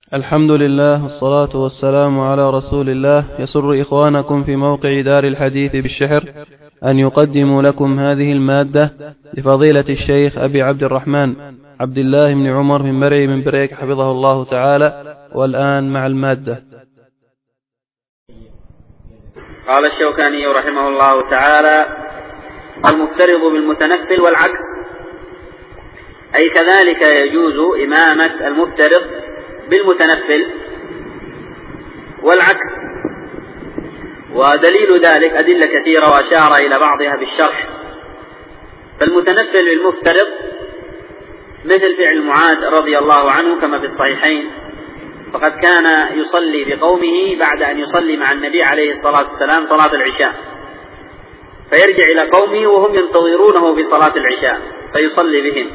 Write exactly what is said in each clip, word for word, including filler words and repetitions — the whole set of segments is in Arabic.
الحمد لله والصلاة والسلام على رسول الله. يسر إخوانكم في موقع دار الحديث بالشحر أن يقدموا لكم هذه المادة لفضيلة الشيخ أبي عبد الرحمن عبد الله بن عمر بن مرعي من بريك حفظه الله تعالى. والآن مع المادة. قال الشوكاني رحمه الله تعالى: المفترض بالمتنفل والعكس، أي كذلك يجوز إمامة المفترض بالمتنفل والعكس. ودليل ذلك أدلة كثيرة وأشار إلى بعضها بالشرح. فالمتنفل بالمفترض مثل فعل معاذ رضي الله عنه كما في الصحيحين، فقد كان يصلي بقومه بعد أن يصلي مع النبي عليه الصلاة والسلام صلاة العشاء، فيرجع إلى قومه وهم ينتظرونه بصلاة العشاء فيصلي بهم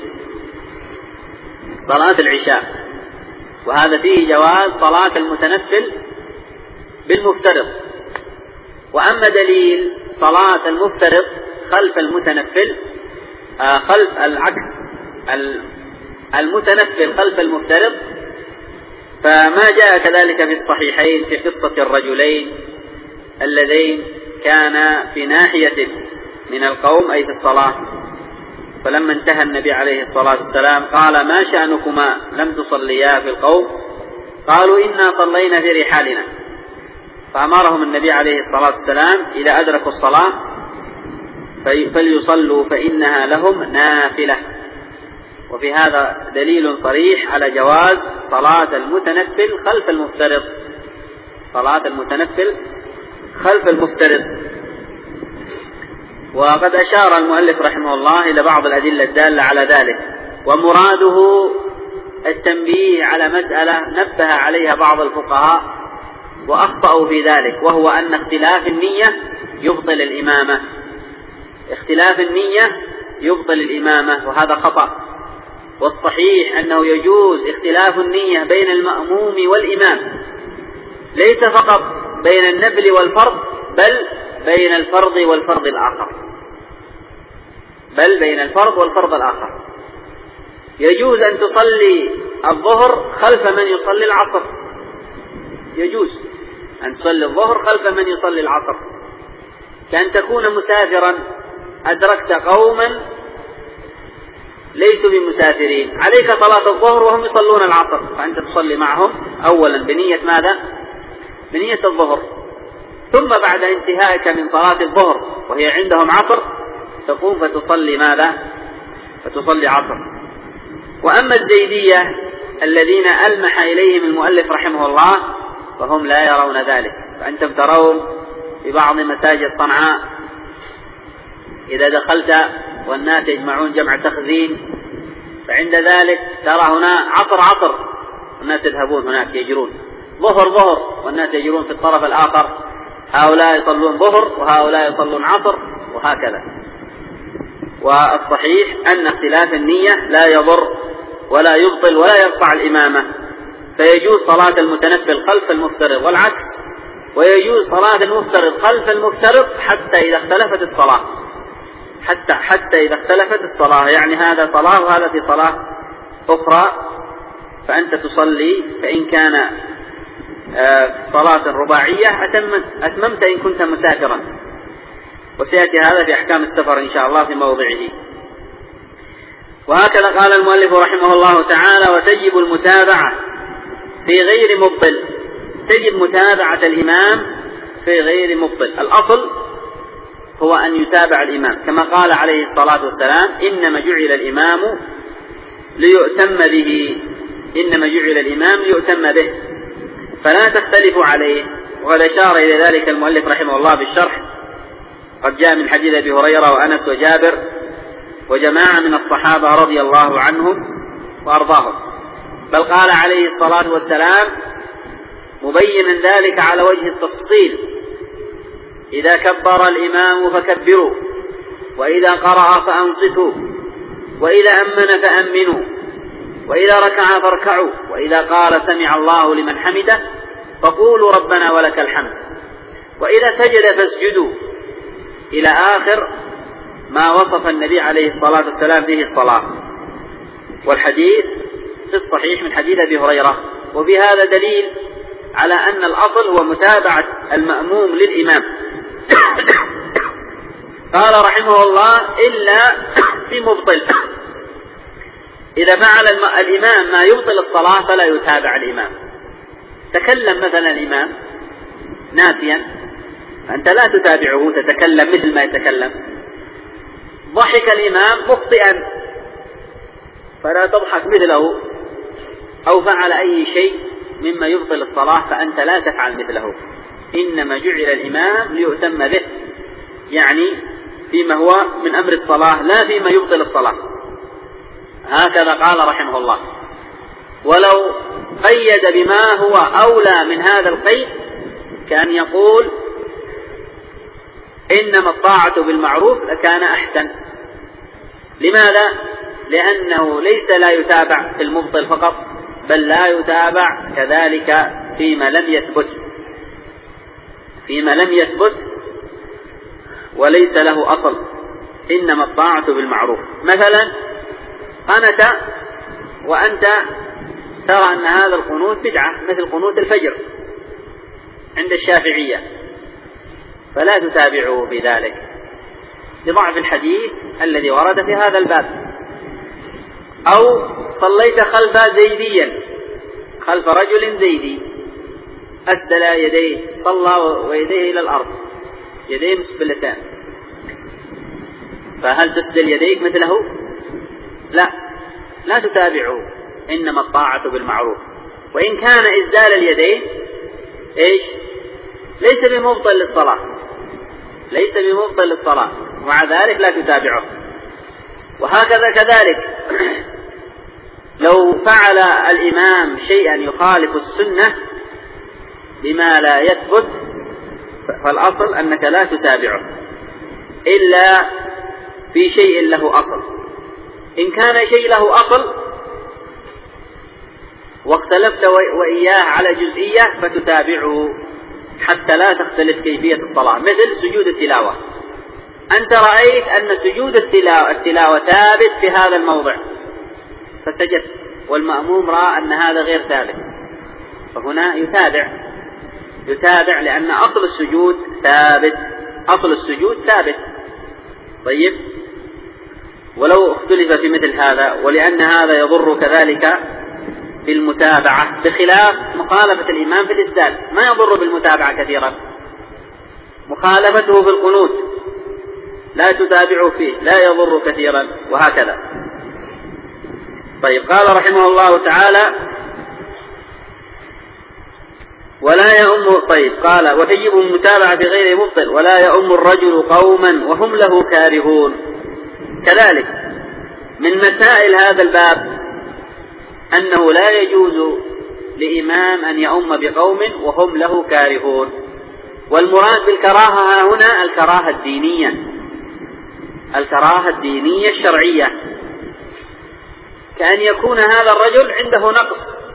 صلاة العشاء. وهذا فيه جواز صلاة المتنفل بالمفترض. وأما دليل صلاة المفترض خلف المتنفل آه خلف العكس المتنفل خلف المفترض، فما جاء كذلك في الصحيحين في قصة الرجلين اللذين كانا في ناحية من القوم أي في الصلاة، فلما انتهى النبي عليه الصلاة والسلام قال: ما شأنكما لم تصليا في القوم؟ قالوا: إنا صلينا في رحالنا. فأمرهم النبي عليه الصلاة والسلام إذا أدركوا الصلاة فليصلوا فإنها لهم نافلة. وفي هذا دليل صريح على جواز صلاة المتنفل خلف المفترض، صلاة المتنفل خلف المفترض. وقد أشار المؤلف رحمه الله إلى بعض الأدلة الدالة على ذلك، ومراده التنبيه على مسألة نبه عليها بعض الفقهاء وأخطأوا في ذلك، وهو أن اختلاف النية يبطل الإمامة. اختلاف النية يبطل الإمامة، وهذا خطأ. والصحيح أنه يجوز اختلاف النية بين المأموم والإمام، ليس فقط بين النفل والفرض، بل بين الفرض والفرض الآخر بل بين الفرض والفرض الآخر. يجوز أن تصلي الظهر خلف من يصلي العصر، يجوز أن تصلي الظهر خلف من يصلي العصر، كأن تكون مسافرا أدركت قوما ليسوا بمسافرين، عليك صلاة الظهر وهم يصلون العصر، فأنت تصلي معهم أولا بنية ماذا؟ بنية الظهر، ثم بعد انتهائك من صلاة الظهر وهي عندهم عصر تقوم فتصلي ماذا؟ فتصلي عصر. وأما الزيدية الذين ألمح إليهم المؤلف رحمه الله فهم لا يرون ذلك. فأنتم ترون في بعض مساجد صنعاء إذا دخلت والناس يجمعون جمع تخزين، فعند ذلك ترى هنا عصر عصر والناس يذهبون هناك يجرون، ظهر ظهر والناس يجرون في الطرف الآخر، هؤلاء يصلون ظهر وهؤلاء يصلون عصر، وهكذا. والصحيح أن اختلاف النية لا يضر ولا يبطل ولا يقطع الإمامة، فيجوز صلاة المتنفل خلف المفترض والعكس، ويجوز صلاة المفترض خلف المفترض حتى إذا اختلفت الصلاة حتى حتى إذا اختلفت الصلاة يعني هذا صلاة وهذا في صلاة أخرى، فأنت تصلي، فإن كان صلاة رباعية أتممت إن كنت مسافرا، وسيأتي هذا في أحكام السفر إن شاء الله في موضعه. وهكذا قال المؤلف رحمه الله تعالى: وتجب المتابعة في غير مبطل. تجب متابعة الإمام في غير مبطل. الأصل هو أن يتابع الإمام، كما قال عليه الصلاة والسلام: إنما جعل الإمام ليؤتم به إنما جعل الإمام ليؤتم به، فلا تختلفوا عليه. وقد أشار إلى ذلك المؤلف رحمه الله بالشرح، قد جاء من حديث أبي هريرة وأنس وجابر وجماعة من الصحابة رضي الله عنهم وأرضاهم، بل قال عليه الصلاة والسلام مبينا ذلك على وجه التفصيل: إذا كبر الإمام فكبروا، وإذا قرأ فأنصتوا، وإذا أمن فأمنوا، وإذا ركع فاركعوا، وإذا قال سمع الله لمن حمده فقولوا ربنا ولك الحمد، وإذا سجد فاسجدوا، إلى آخر ما وصف النبي عليه الصلاة والسلام به الصلاة. والحديث في الصحيح من حديث أبي هريرة وفي هذا دليل على أن الأصل هو متابعة المأموم للإمام. قال رحمه الله: إلا في مبطل، إذا فعل الإمام ما يبطل الصلاة فلا يتابع الإمام. تكلم مثلا الإمام ناسيا فأنت لا تتابعه، تتكلم مثل ما يتكلم. ضحك الإمام مخطئا فلا تضحك مثله، أو فعل أي شيء مما يبطل الصلاة فأنت لا تفعل مثله. إنما جعل الإمام ليؤتم به، يعني فيما هو من أمر الصلاة لا فيما يبطل الصلاة. هكذا قال رحمه الله. ولو قيد بما هو أولى من هذا القيد كان يقول إنما الطاعة بالمعروف لكان أحسن. لماذا؟ لأنه ليس لا يتابع في المبطل فقط، بل لا يتابع كذلك فيما لم يثبت فيما لم يثبت وليس له أصل. إنما الطاعة بالمعروف. مثلا قنت وأنت ترى أن هذا القنوت بدعة، مثل قنوت الفجر عند الشافعية، فلا تتابعه في ذلك لضعف الحديث الذي ورد في هذا الباب. أو صليت خلف زيديا، خلف رجل زيدي أسدل يديه، صلى ويديه إلى الأرض، يديه مسبلتان، فهل تسدل يديك مثله؟ لا، لا تتابعه. إنما الطاعة بالمعروف. وإن كان إسدال اليدين إيش؟ ليس بمبطل للصلاة، ليس بمبطل للصلاة، ومع ذلك لا تتابعه. وهكذا كذلك لو فعل الإمام شيئا يخالف السنة بما لا يثبت فالأصل أنك لا تتابعه إلا في شيء له أصل. إن كان شيء له أصل واختلفت وإياه على جزئية فتتابعه حتى لا تختلف كيفية الصلاة. مثل سجود التلاوة، أنت رأيت أن سجود التلاوة, التلاوة ثابت في هذا الموضع فسجدت، والمأموم رأى أن هذا غير ثابت، فهنا يتابع يتابع لأن أصل السجود ثابت، أصل السجود ثابت. طيب، ولو اختلف في مثل هذا، ولأن هذا يضر كذلك بالمتابعة، بخلاف مخالفة الإمام في الإسدال ما يضر بالمتابعة كثيرا. مخالفته في القنوت لا تتابعه فيه، لا يضر كثيرا، وهكذا. طيب، قال رحمه الله تعالى: ولا يؤم. طيب، قال: وتجب المتابعة في غير مبطل، ولا يؤم الرجل قوما وهم له كارهون. كذلك من مسائل هذا الباب أنه لا يجوز لإمام أن يؤم بقوم وهم له كارهون. والمراد بالكراهة هنا الكراهة الدينية، الكراهة الدينية الشرعية، كأن يكون هذا الرجل عنده نقص،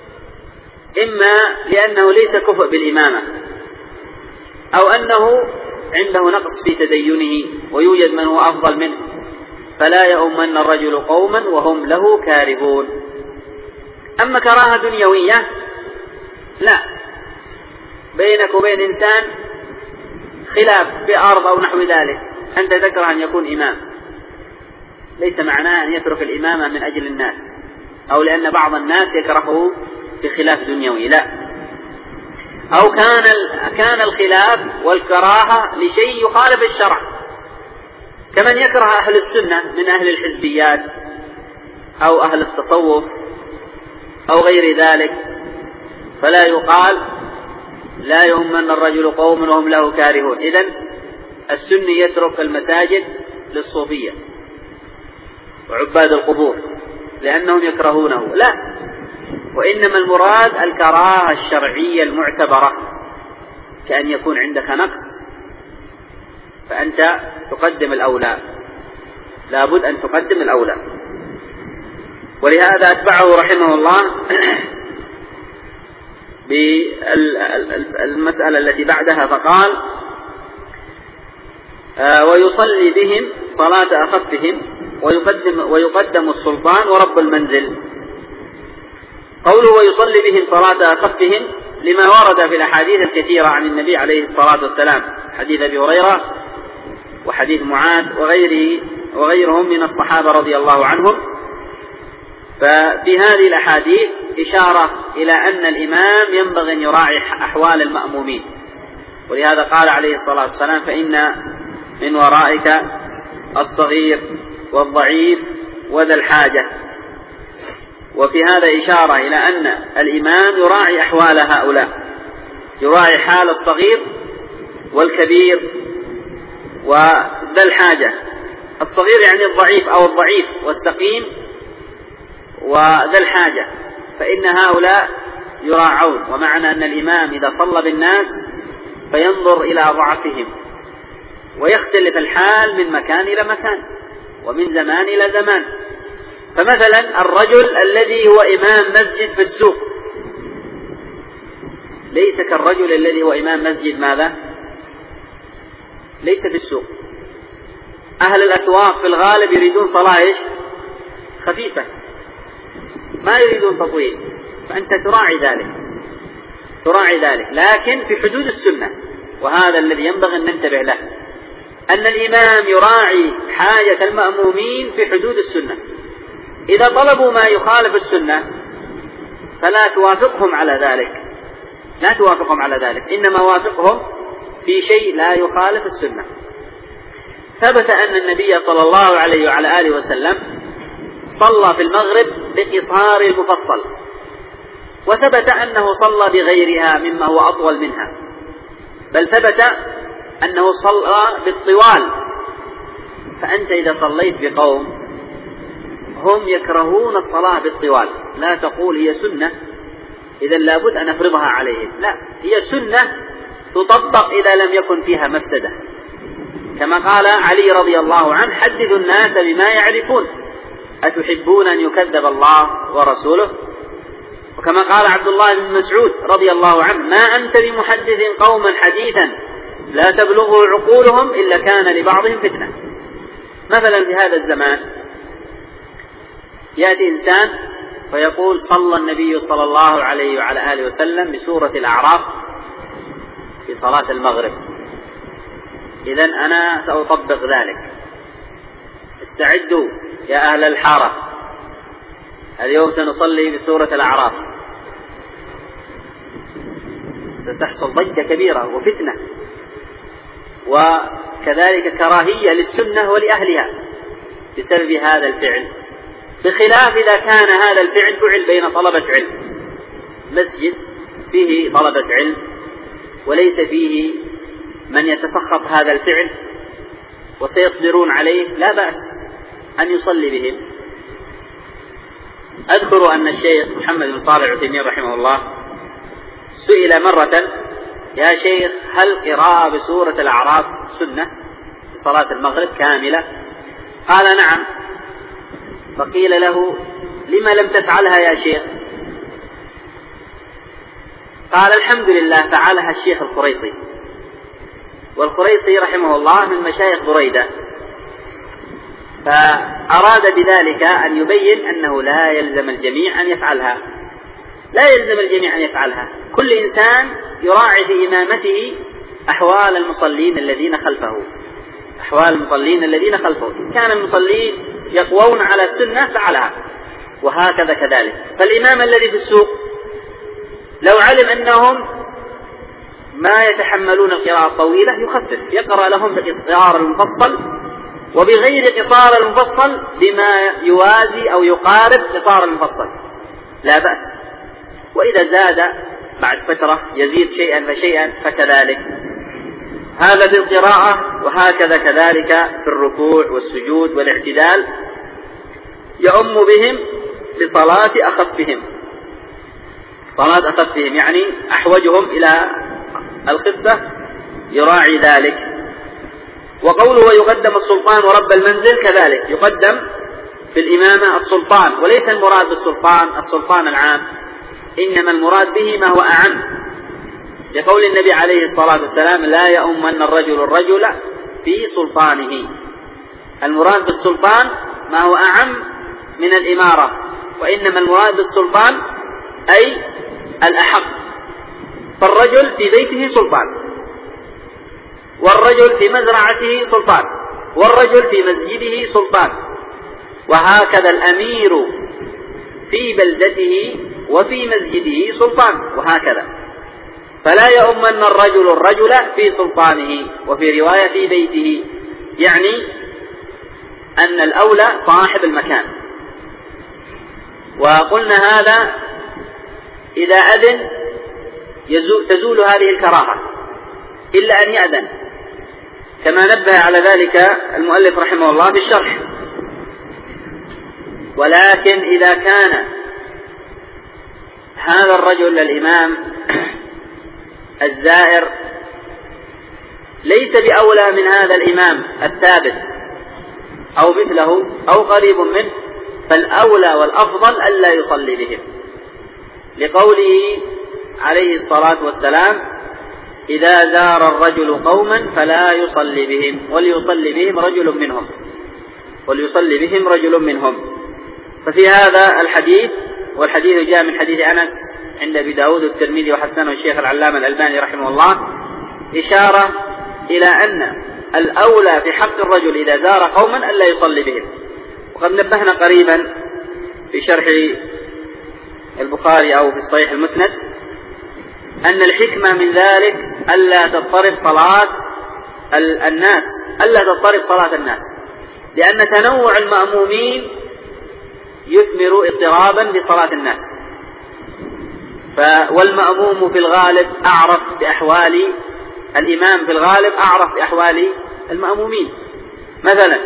إما لأنه ليس كفء بالإمامة، أو أنه عنده نقص في تدينه ويوجد من هو أفضل منه، فلا يؤمن الرجل قوما وهم له كارهون. أما كراهة دنيوية لا، بينك وبين إنسان خلاف بأرض أو نحو ذلك، أنت تكره أن يكون إمام، ليس معناه أن يترك الإمامة من أجل الناس أو لأن بعض الناس يكرهه بخلاف دنيوي، لا. أو كان كان الخلاف والكراهة لشيء يخالف الشرع، كمن يكره أهل السنة من أهل الحزبيات أو أهل التصوف أو غير ذلك، فلا يقال لا يؤمن الرجل قوم وهم له كارهون. إذن السني يترك المساجد للصوفية وعباد القبور لأنهم يكرهونه، لا، وإنما المراد الكراهة الشرعية المعتبرة، كأن يكون عندك نقص فأنت تقدم الأولى، لابد أن تقدم الأولى. ولهذا أتبعه رحمه الله بالمسألة التي بعدها فقال: ويصلي بهم صلاة أخفهم ويقدم, ويقدم السلطان ورب المنزل. قوله ويصلي بهم صلاة أخفهم لما ورد في الأحاديث الكثيرة عن النبي عليه الصلاة والسلام، حديث أبي هريرة وحديث معاذ وغيره وغيرهم من الصحابة رضي الله عنهم. ففي هذه الأحاديث إشارة إلى أن الإمام ينبغي أن يراعي أحوال المأمومين، ولهذا قال عليه الصلاة والسلام فإن من ورائك الصغير والضعيف وذا الحاجة. وفي هذا إشارة إلى أن الإمام يراعي أحوال هؤلاء، يراعي حال الصغير والكبير وذا الحاجة. الصغير يعني الضعيف أو الضعيف والسقيم وذا الحاجة، فإن هؤلاء يراعون. ومعنى أن الإمام إذا صلى بالناس فينظر إلى ضعفهم، ويختلف الحال من مكان إلى مكان ومن زمان إلى زمان. فمثلا الرجل الذي هو إمام مسجد في السوق ليس كالرجل الذي هو إمام مسجد ماذا؟ ليس في السوق. أهل الأسواق في الغالب يريدون صلاة إيش؟ خفيفة، ما يريدون تطويل، فأنت تراعي ذلك تراعي ذلك لكن في حدود السنة. وهذا الذي ينبغي أن ننتبه له، أن الإمام يراعي حاجة المأمومين في حدود السنة. إذا طلبوا ما يخالف السنة فلا توافقهم على ذلك لا توافقهم على ذلك إنما وافقهم في شيء لا يخالف السنة. ثبت أن النبي صلى الله عليه وعلى آله وسلم صلى في المغرب بقصار المفصل، وثبت أنه صلى بغيرها مما هو أطول منها، بل ثبت أنه صلى بالطوال. فأنت إذا صليت بقوم هم يكرهون الصلاة بالطوال لا تقول هي سنة إذا لابد أن أفرضها عليهم، لا، هي سنة تطبق إذا لم يكن فيها مفسدة، كما قال علي رضي الله عنه حدثوا الناس بما يعرفون أتحبون أن يكذب الله ورسوله. وكما قال عبد الله بن مسعود رضي الله عنه ما أنت بمحدث قوما حديثا لا تبلغه عقولهم إلا كان لبعضهم فتنة. مثلا في هذا الزمان يأتي إنسان فيقول صلى النبي صلى الله عليه وعلى آله وسلم بسورة الأعراف في صلاة المغرب، إذن أنا سأطبق ذلك. استعدوا يا أهل الحارة، اليوم سنصلي بسورة الأعراف، ستحصل ضجة كبيرة وفتنة، وكذلك كراهية للسنة ولأهلها بسبب هذا الفعل، بخلاف إذا كان هذا الفعل فعل بين طلبة علم، مسجد فيه طلبة علم وليس فيه من يتسخط هذا الفعل وسيصبرون عليه، لا بأس أن يصلي بهم. أذكر أن الشيخ محمد بن صالح العثيمين رحمه الله سئل مرة يا شيخ هل قراءة بسورة الأعراف سنة في صلاة المغرب كاملة؟ قال نعم. فقيل له لما لم تفعلها يا شيخ؟ قال الحمد لله فعلها الشيخ الخريصي، والخريصي رحمه الله من مشايخ بريدة، فأراد بذلك أن يبين أنه لا يلزم الجميع أن يفعلها لا يلزم الجميع أن يفعلها كل إنسان يراعي في إمامته أحوال المصلين الذين خلفه أحوال المصلين الذين خلفه إن كان المصلين يقوون على السنة فعلها، وهكذا كذلك. فالإمام الذي في السوق لو علم أنهم ما يتحملون القراءة الطويلة يخفف، يقرأ لهم بالقصار المفصل وبغير قصار المفصل بما يوازي أو يقارب قصار المفصل، لا بأس. وإذا زاد بعد فترة يزيد شيئا فشيئا فكذلك. هذا في القراءة، وهكذا كذلك في الركوع والسجود والاعتدال، يعم بهم بصلاة أخفهم صلاة أخفهم يعني أحوجهم إلى الخفة يراعي ذلك. وقوله ويقدم السلطان ورب المنزل كذلك يقدم في الإمامة السلطان، وليس المراد بالسلطان السلطان العام، إنما المراد به ما هو أعم، لقول النبي عليه الصلاة والسلام لا يؤمن الرجل الرجل في سلطانه. المراد بالسلطان ما هو أعم من الإمارة، وإنما المراد بالسلطان أي الأحق. فالرجل في بيته سلطان، والرجل في مزرعته سلطان، والرجل في مسجده سلطان، وهكذا الأمير في بلدته وفي مسجده سلطان، وهكذا. فلا يؤمن الرجل الرجل في سلطانه، وفي رواية في بيته، يعني أن الأولى صاحب المكان. وقلنا هذا إذا أذن تزول هذه الكراهة، إلا أن يأذن، كما نبه على ذلك المؤلف رحمه الله في الشرح. ولكن إذا كان هذا الرجل الإمام الزائر ليس بأولى من هذا الإمام الثابت أو مثله أو قريب منه، فالأولى والأفضل ألا يصلي بهم، لقوله عليه الصلاة والسلام: إذا زار الرجل قوما فلا يصلي بهم وليصلي بهم رجل منهم وليصلي بهم رجل منهم. ففي هذا الحديث، والحديث جاء من حديث أنس عند أبي داود والترمذي وحسنه الشيخ العلامة الألباني رحمه الله، إشارة إلى أن الأولى في حق الرجل إذا زار قوما ألا يصلي بهم. وقد نبهنا قريبا في شرح البخاري أو في الصحيح المسند أن الحكمة من ذلك ألا تضطرب صلاة الناس ألا تضطرب صلاة الناس لأن تنوع المأمومين يثمر اضطرابا بصلاة الناس. والمأموم في الغالب أعرف بأحوال الإمام، في الغالب أعرف بأحوال المأمومين. مثلا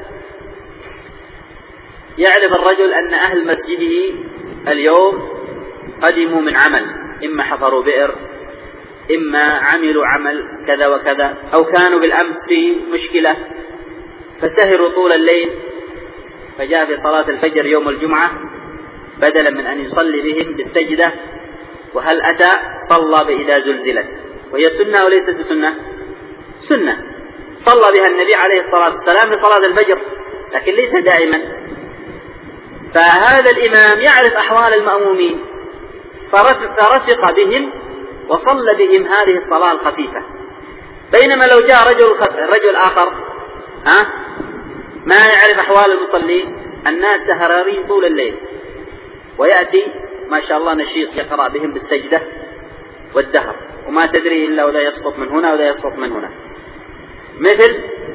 يعرف الرجل أن أهل مسجده اليوم قدموا من عمل، إما حفروا بئر، إما عملوا عمل كذا وكذا، أو كانوا بالأمس في مشكلة فسهروا طول الليل، فجاء في صلاة الفجر يوم الجمعة بدلا من أن يصلي بهم بالسجدة، وهل أتى صلى بإذا زلزلت، وهي سنة وليست بسنة؟ سنة، صلى بها النبي عليه الصلاة والسلام لصلاة الفجر، لكن ليس دائما. فهذا الإمام يعرف أحوال المأمومين فرفق بهم وصلى بهم هذه الصلاة الخفيفة. بينما لو جاء رجل, رجل آخر ها ما يعرف أحوال المصلين، الناس سهرارين طول الليل، ويأتي ما شاء الله نشيط يقرأ بهم بالسجدة والدهر، وما تدري إلا ولا يسقط من هنا ولا يسقط من هنا. مثل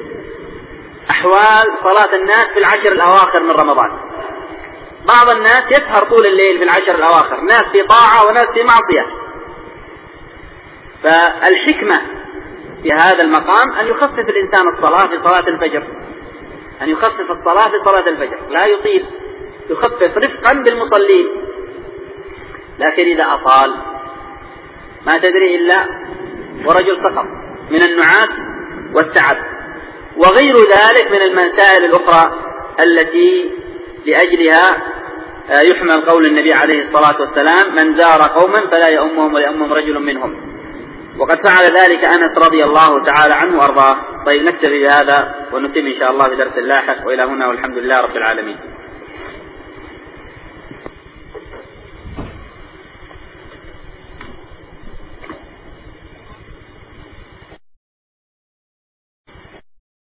أحوال صلاة الناس في العشر الأواخر من رمضان، بعض الناس يسهر طول الليل في العشر الأواخر، ناس في طاعة وناس في معصية. فالحكمة في هذا المقام أن يخفف الإنسان الصلاة في صلاة الفجر، أن يخفف الصلاة في صلاة الفجر، لا يطيل، يخفف رفقا بالمصلين. لكن إذا أطال ما تدري إلا ورجل سقط من النعاس والتعب وغير ذلك من المسائل الأخرى التي لأجلها يحمل قول النبي عليه الصلاة والسلام: من زار قوما فلا يؤمهم وليؤمهم رجل منهم. وقد فعل ذلك أنس رضي الله تعالى عنه وأرضاه. طيب نكتفي بهذا ونتم إن شاء الله في درس لاحق، وإلى هنا والحمد لله رب العالمين.